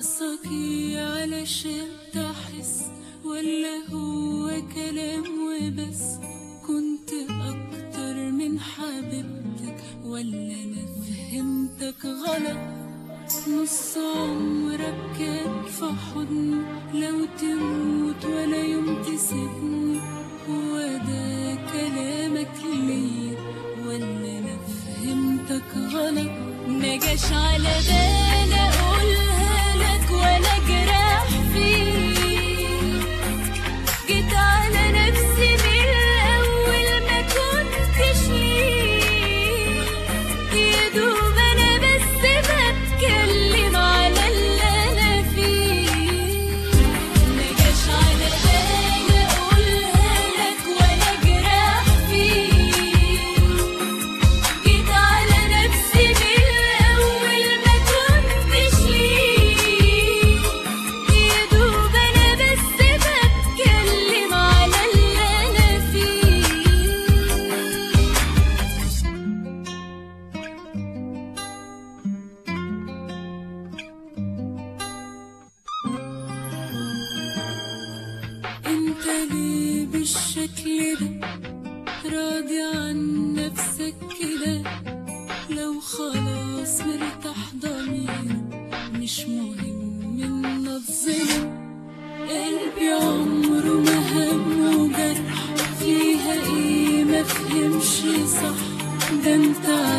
ناقصك ايه علشان تحس؟ ولا هو كلام وبس؟ كنت اكتر من حبيبتك ولا انا فهمتك غلط؟ نص عمرك كان في حضني، لو تموت ولا يوم تسيبني. هو ده كلامك ليا ولا انا فهمتك غلط؟ ما جاش على بالي اقولها لك ولا جراح فيك، جيت على نفسي من الاول ما كنتش ليك. يا دوب انا بس بتكلم على اللي انا فيه. ما جاش على بالي اقولها لك ولا جراح فيك، جيت على نفسي من الاول ما كنتش ليك. يا دوب انا بس بتكلم على اللي انا فيه. انت ليه بالشكل ده؟ راضي عن نفسك كده؟ لو خلاص مرتاح ضميرك مش مهم ان الظلم. قلبي عمره ما هم جرح، فيها ايه ما فهمش صح؟ ده انت